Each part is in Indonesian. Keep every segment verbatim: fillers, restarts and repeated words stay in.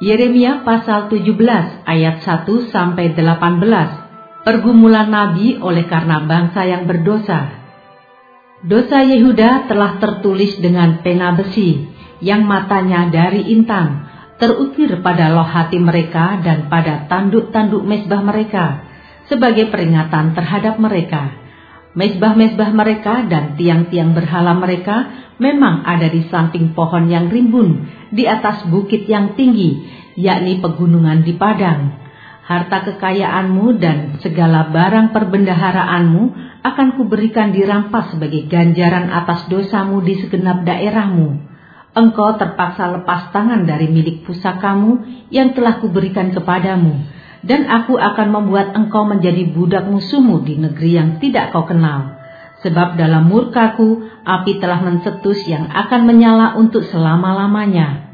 Yeremia pasal tujuh belas ayat satu sampai delapan belas. Pergumulan Nabi oleh karena bangsa yang berdosa. Dosa Yehuda telah tertulis dengan pena besi, yang matanya dari intan, terukir pada loh hati mereka dan pada tanduk-tanduk mezbah mereka, sebagai peringatan terhadap mereka. Mezbah-mezbah mereka dan tiang-tiang berhala mereka memang ada di samping pohon yang rimbun, di atas bukit yang tinggi, yakni pegunungan di padang. Harta kekayaanmu dan segala barang perbendaharaanmu akan kuberikan dirampas sebagai ganjaran atas dosamu di segenap daerahmu. Engkau terpaksa lepas tangan dari milik pusakamu yang telah kuberikan kepadamu, dan aku akan membuat engkau menjadi budak musuhmu di negeri yang tidak kau kenal. Sebab dalam murkaku api telah mencetus yang akan menyala untuk selama-lamanya.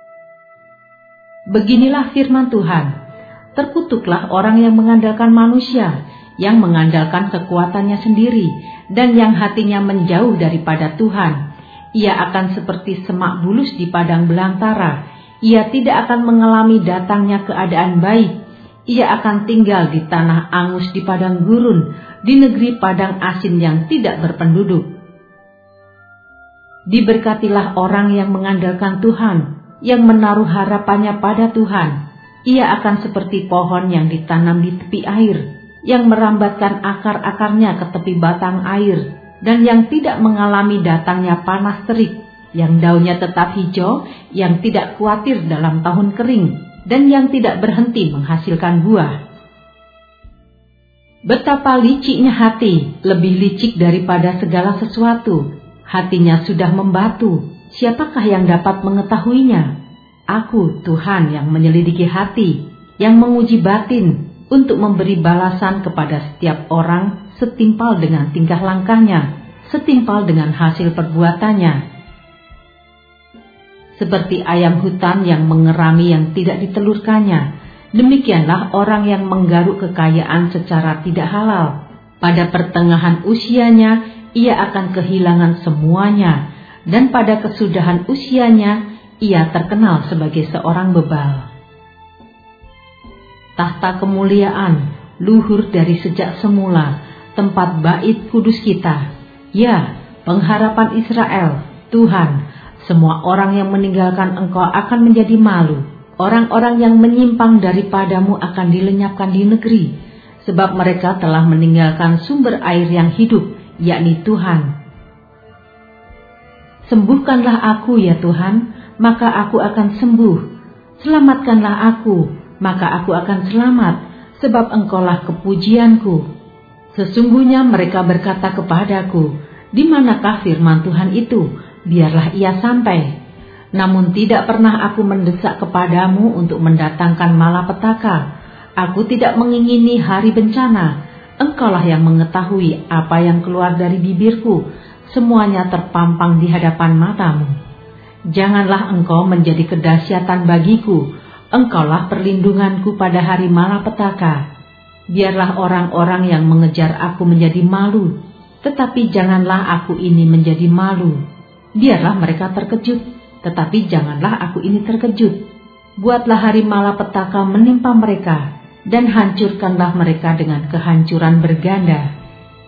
Beginilah firman Tuhan. Terkutuklah orang yang mengandalkan manusia, yang mengandalkan kekuatannya sendiri, dan yang hatinya menjauh daripada Tuhan. Ia akan seperti semak bulus di padang belantara. Ia tidak akan mengalami datangnya keadaan baik. Ia akan tinggal di tanah angus di padang gurun, di negeri padang asin yang tidak berpenduduk. Diberkatilah orang yang mengandalkan Tuhan, yang menaruh harapannya pada Tuhan. Ia akan seperti pohon yang ditanam di tepi air, yang merambatkan akar-akarnya ke tepi batang air, dan yang tidak mengalami datangnya panas terik, yang daunnya tetap hijau, yang tidak khawatir dalam tahun kering, dan yang tidak berhenti menghasilkan buah. Betapa liciknya hati, lebih licik daripada segala sesuatu. Hatinya sudah membatu, siapakah yang dapat mengetahuinya? Aku, Tuhan, yang menyelidiki hati, yang menguji batin, untuk memberi balasan kepada setiap orang setimpal dengan tingkah langkahnya, setimpal dengan hasil perbuatannya. Seperti ayam hutan yang mengerami yang tidak ditelurkannya, demikianlah orang yang menggaruk kekayaan secara tidak halal. Pada pertengahan usianya, ia akan kehilangan semuanya, dan pada kesudahan usianya, ia terkenal sebagai seorang bebal. Tahta kemuliaan, luhur dari sejak semula, tempat bait kudus kita. Ya, pengharapan Israel, Tuhan, semua orang yang meninggalkan Engkau akan menjadi malu. Orang-orang yang menyimpang daripadamu akan dilenyapkan di negeri, sebab mereka telah meninggalkan sumber air yang hidup, yakni Tuhan. Sembuhkanlah aku, ya Tuhan, maka aku akan sembuh. Selamatkanlah aku, maka aku akan selamat, sebab Engkaulah kepujianku. Sesungguhnya mereka berkata kepadaku, di manakah firman Tuhan itu? Biarlah ia sampai. Namun tidak pernah aku mendesak kepadamu untuk mendatangkan malapetaka. Aku tidak mengingini hari bencana. Engkaulah yang mengetahui apa yang keluar dari bibirku. Semuanya terpampang di hadapan matamu. Janganlah engkau menjadi kedahsyatan bagiku, engkaulah perlindunganku pada hari malapetaka. Biarlah orang-orang yang mengejar aku menjadi malu, tetapi janganlah aku ini menjadi malu. Biarlah mereka terkejut, tetapi janganlah aku ini terkejut. Buatlah hari malapetaka menimpa mereka, dan hancurkanlah mereka dengan kehancuran berganda.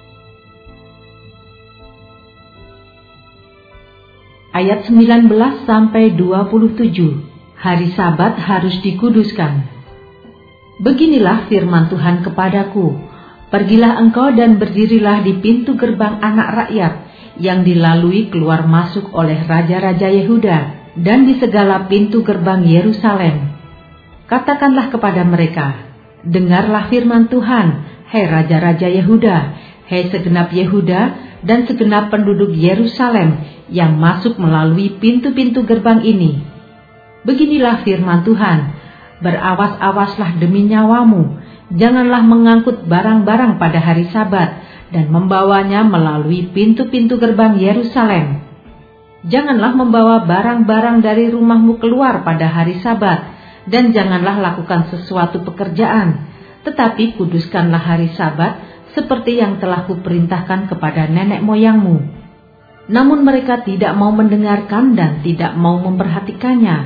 Ayat sembilan belas sampai dua puluh tujuh. Hari Sabat harus dikuduskan. Beginilah firman Tuhan kepadaku. Pergilah engkau dan berdirilah di pintu gerbang anak rakyat, yang dilalui keluar masuk oleh raja-raja Yehuda, dan di segala pintu gerbang Yerusalem. Katakanlah kepada mereka, dengarlah firman Tuhan, hai raja-raja Yehuda, hai segenap Yehuda, dan segenap penduduk Yerusalem, yang masuk melalui pintu-pintu gerbang ini. Beginilah firman Tuhan, berawas-awaslah demi nyawamu, janganlah mengangkut barang-barang pada hari Sabat, dan membawanya melalui pintu-pintu gerbang Yerusalem. Janganlah membawa barang-barang dari rumahmu keluar pada hari Sabat, dan janganlah lakukan sesuatu pekerjaan, tetapi kuduskanlah hari Sabat, seperti yang telah kuperintahkan kepada nenek moyangmu. Namun mereka tidak mau mendengarkan dan tidak mau memperhatikannya.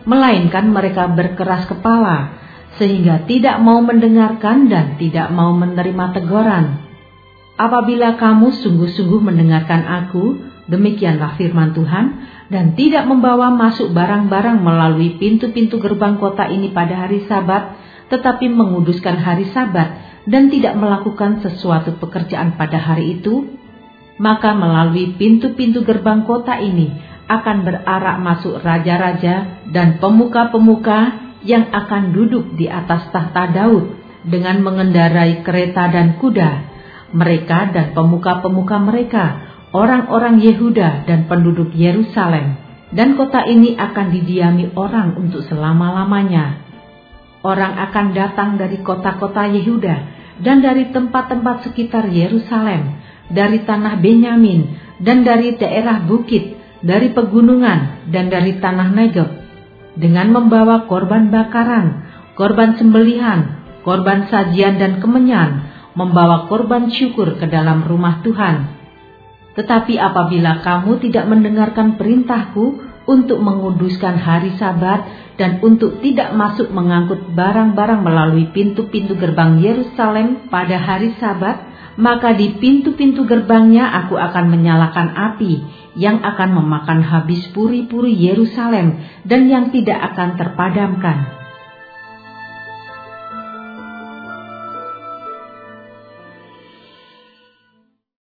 melainkan mereka berkeras kepala, sehingga tidak mau mendengarkan dan tidak mau menerima teguran. Apabila kamu sungguh-sungguh mendengarkan aku, demikianlah firman Tuhan, dan tidak membawa masuk barang-barang melalui pintu-pintu gerbang kota ini pada hari Sabat, tetapi menguduskan hari Sabat dan tidak melakukan sesuatu pekerjaan pada hari itu, maka melalui pintu-pintu gerbang kota ini akan berarak masuk raja-raja dan pemuka-pemuka yang akan duduk di atas tahta Daud dengan mengendarai kereta dan kuda. Mereka dan pemuka-pemuka mereka, orang-orang Yehuda dan penduduk Yerusalem, dan kota ini akan didiami orang untuk selama-lamanya. Orang akan datang dari kota-kota Yehuda dan dari tempat-tempat sekitar Yerusalem, dari tanah Benyamin, dan dari daerah bukit, dari pegunungan, dan dari tanah Negeb, dengan membawa korban bakaran, korban sembelihan, korban sajian dan kemenyan, membawa korban syukur ke dalam rumah Tuhan. Tetapi apabila kamu tidak mendengarkan perintahku untuk menguduskan hari Sabat dan untuk tidak masuk mengangkut barang-barang melalui pintu-pintu gerbang Yerusalem pada hari Sabat, maka di pintu-pintu gerbangnya aku akan menyalakan api yang akan memakan habis puri-puri Yerusalem dan yang tidak akan terpadamkan.